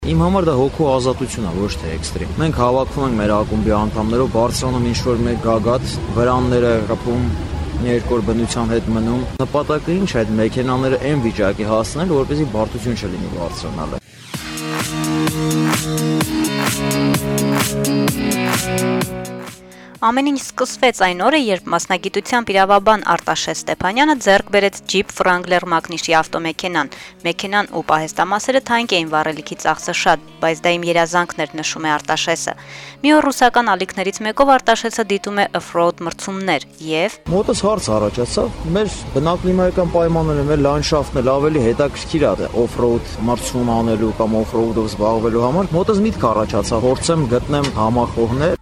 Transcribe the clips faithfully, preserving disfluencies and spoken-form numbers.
Իմ համար դա հոգու ազատություն է, ոչ թե էքստրեմ։ Մենք հավաքվում ենք մեր ակումբի անդամներով, բարձրանում ինչ-որ մեկ գագաթ, վրանները կպում, երկու օր բնության հետ մնում։ Նպատակը ինչ է այդ մեքենաները այն վիճակի հասնել, որպեսզի բարդություն չլինի բարձրանալը։ Ամեն ինչ սկսվեց այն օրը, երբ մասնագիտությամբ իրավաբան Արտաշես Ստեփանյանը ձեռք բերեց Jeep Wrangler մակնիշի ավտոմեքենան։ Մեքենան ու պահեստամասերը թանկ էին, վառելիքի ծախսը շատ, բայց դա իմ երազանքն էր, նշում է Արտաշեսը։ Մի օր ռուսական ալիքներից մեկով Արտաշեսը դիտում է off-road մրցումներ եւ մոտս հարց առաջացավ, մեր բնակլիմայական պայմանները, մեր լանդշաֆտն էլ ավելի հետաքրքիր է off-road մրցում անելու կամ off-road-ով զբաղվելու համար։ Մոտս միտք առաջացավ, փորձեմ գտնեմ համախոհներ։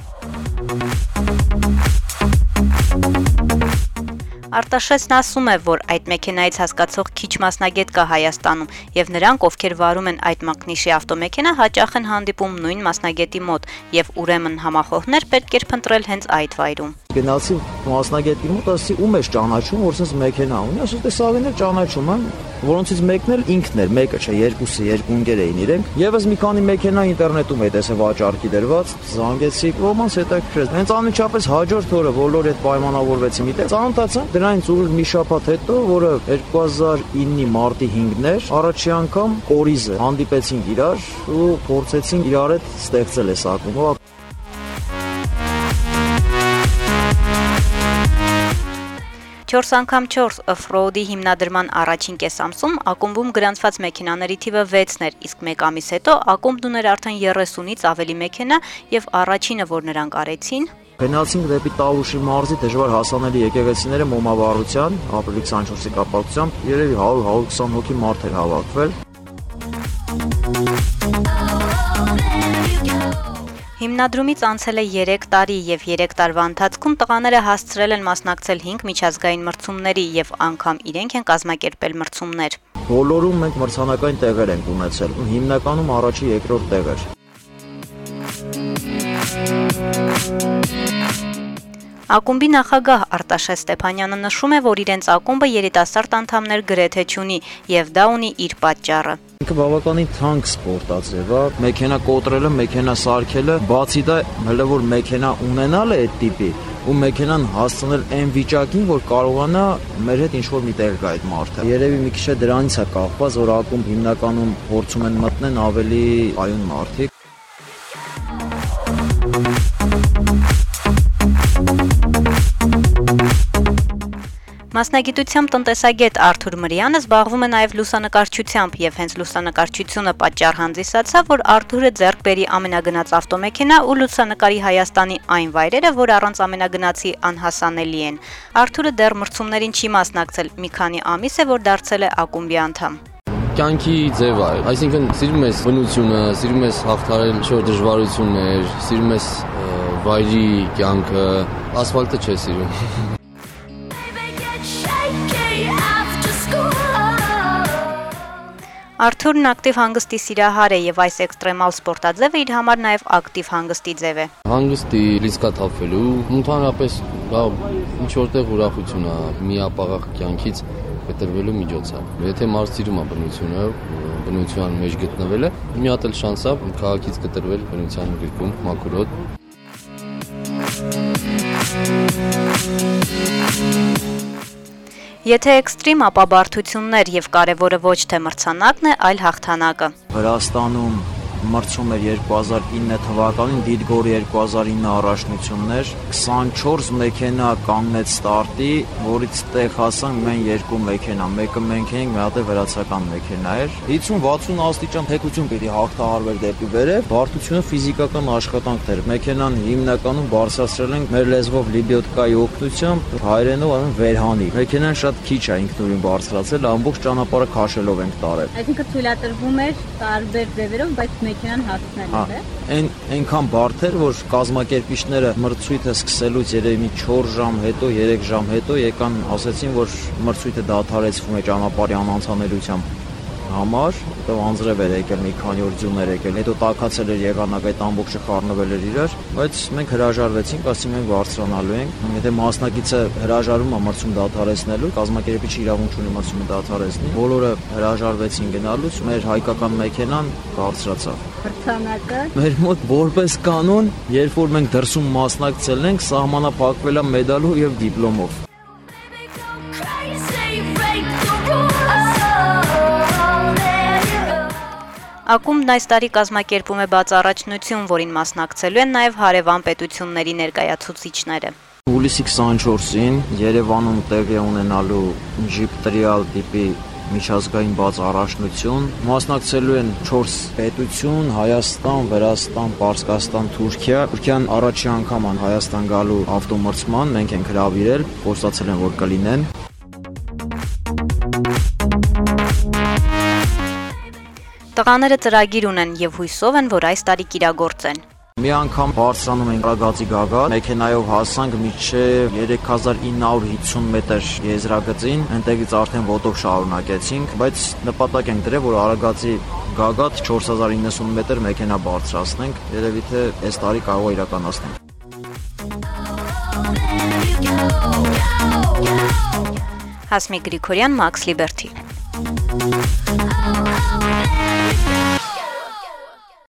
Արտաշեսն ասում է, որ այդ մեքենայից հասկացող քիչ մասնագետ կա Հայաստանում եւ նրանք, ովքեր վարում են այդ մակնիշի ավտոմեքենա, հաճախ են հանդիպում նույն մասնագետի մոտ եւ ուրեմն համախոհներ պետք է փնտրել հենց այդ վայրում։ Գնացի մասնագետի մոտ, ասի ում ես ճանաչում, որ sense մեքենա ունի, ասում թե սաղիներ ճանաչում եմ, որոնցից մեկն էլ ինքն էր, մեկը չէ, երկուսը, երկու ընկեր էին իրենք։ Եվս մի քանի մեքենա ինտերնետում է տեսել վաճառքի դրված, զանգեցի, ոմանց հետաքրքրեց։ Հենց անմիջապես հաջորդ օրը բոլորի հետ պայմանավորվեցի միտեղ, ծանոթացա դրանից ուր մի շաբաթ հետո, որը երկու հազար իննի մարտի հինգն էր, առաջի անգամ կորիզը հանդիպեցինք իրար ու փորձեցինք իրար հետ ստեղծել այս ակումբը։ Չորս անգամ չորս off-road-ի հիմնադրման առաջին կեսամսում ակումբում գրանցված մեքենաների թիվը վեցն էր, իսկ մեկ ամիս հետո ակումբն ուներ արդեն երեսունից ավելի մեքենա եւ առաջինը, որ նրանք արեցին, գնացինք դեպի Տավուշի մարզի դժվար հասանելի եկեղեցիները մոմավառության, ապրիլի քսանչորսի կապակցությամբ երևի հարյուր հարյուր քսան հոգի մարդ էր հավաքվել։ Հիմնադրումից անցել է երեք տարի եւ երեք տարվա ընթացքում տղաները հասցրել են մասնակցել հինգ միջազգային մրցումների եւ անգամ իրենք են կազմակերպել մրցումներ։ Բոլորում մենք մրցանակային տեղեր ենք ունեցել, հիմնականում առաջի երկրորդ տեղեր։ Ակումբի նախագահ Արտաշես Ստեփանյանը նշում է, որ իրենց ակումբը երիտասարդ անդամներ գրեթե չունի եւ դա ունի իր պատճառը։ Ինքը բավականին թանկ սպորտաձև է, մեքենա կոտրելը, մեքենա սարքելը, բացի դա հələ որ մեքենա ունենալը այդ տիպի ու մեքենան հասցնել այն վիճակին, որ կարողանա մեր հետ ինչ-որ մի տեղ գա այդ մարդը։ Երևի մի քիչ դրանից է կախված, որ ակումբ հիմնականում փորձում են մտնեն ավելի այուն մարդիկ։ Մասնագիտությամբ տնտեսագետ Արթուր Մրյանը զբաղվում է նաև լուսանկարչությամբ եւ հենց լուսանկարչությունը պատճառ հանդիսացավ, որ Արթուրը ձեռք բերի ամենագնաց ավտոմեքենա ու լուսանկարի Հայաստանի այն վայրերը, որ առանց ամենագնացի անհասանելի են։ Արթուրը դեռ մրցումներին չի մասնակցել, մի քանի ամիս է, որ դարձել է ակումբի անդամ։ Կյանքի ձև է, այսինքն սիրում ես բնությունը, սիրում ես հաղթարել ինչ-որ դժվարություններ, սիրում ես վայրի կյանքը, ասֆալտը չես սիրում։ Արթուրն ակտիվ հանգստի սիրահար է եւ այս էքստրեմալ սպորտաձևը իր համար նաեւ ակտիվ հանգստի ձև է։ Հանգստի լիցքաթափվելու, ընդհանրապես դա ինչ որտեղ ուրախություն է, միապաղաղ կյանքից կտրվելու միջոց է։ Եթե մարդ սիրում է բնությունը, բնության մեջ գտնվելը, մի հատ էլ շանս է քաղաքից կտրվել բնության գրկում, մաքուր օդ։ Եթե էքստրիմ, ապա բարդություններ եւ կարեւորը ոչ թե մրցանակն է, այլ հաղթանակը։ Վրաստանում մրցում էր երկու հազար ինը թվականին Դիդգորի երկու հազար ինը առաջնություններ, քսանչորս մեքենա կանգնեց ստարտի, որից տեղ հասանք մենք երկու մեքենա, մեկը մենք էինք, մի հատ է վրացական մեքենա էր։ հիսուն վաթսուն աստիճան թեքություն պիտի հաղթահարվեր դեպի վերև, բարդությունը ֆիզիկական աշխատանքն էր։ Մեքենան հիմնականում բարձրացրել ենք մեր լեզվով լիբյոտկայի օգնությամբ, հայերենով ասում վերհանի։ Մեքենան շատ քիչ է ինքնուրույն բարձրացել, ամբողջ ճանապարհը քաշելով ենք տարել։ Այսինքն թույլատրվում էր տարբեր ձևերով, բայց մեքենան հասցնելու է։ Այն այնքան բարդ էր, որ կազմակերպիչները մրցույթը սկսելուց երևի մի չորս ժամ հետո, երեք ժամ հետո եկան, ասեցին, որ մրցույթը դադարեցվում է ճանապարհի անանցանելիությամբ համար, հետո անձրև էր եկել, մի քանի օր ձյուն էր եկել, հետո տաքացել էր եղանակը, այդ ամբողջը խառնվել էր իրար, բայց մենք հրաժարվեցինք, ասի մենք բարձրանալու ենք, եթե մասնակիցը հրաժարվում է մրցում դադարեցնելու, կազմակերպիչը իրավունք ունի մրցումը դադարեցնի, բոլորը հրաժարվեցին գնալուց, մեր հայկական մեքենան բարձրացավ։ Հրթանակը Մեր մոտ որպես կանոն, երբ որ մենք դրսում մասնակցել ենք, սահմանափակվել է մեդալով եւ դիպլոմով։ Ակումբն այս տարի կազմակերպում է բաց առաջնություն, որին մասնակցելու են նաև հարևան պետությունների ներկայացուցիչները։ Հուլիսի քսաներկուսին Երևանում տեղի ունենալու Jeep Trial տիպի միջազգային բաց առաջնություն մասնակցելու են չորս պետություն՝ Հայաստան, Վրաստան, Պարսկաստան, Թուրքիա։ Թուրքիան առաջի անգամ են Հայաստան գալու ավտոմրցման, մենք ենք հրավիրել, խոստացել են, որ կլինեն։ Տղաները ծրագիր ունեն եւ հույսով են, որ այս տարի կիրագործեն։ Մի անգամ բարձրանում ենք Արագածի գագաթ, մեքենայով հասանք մինչև երեք հազար ինը հարյուր հիսուն մետր եզրագծին, այնտեղից արդեն ոտով շարունակեցինք, բայց նպատակ ենք դրել, որ Արագածի գագաթ չորս հազար իննսուն մետր մեքենա բարձրացնենք, երևի թե այս տարի կարող է իրականացնենք։ Հասմիկ Գրիգորյան, Max Liberty։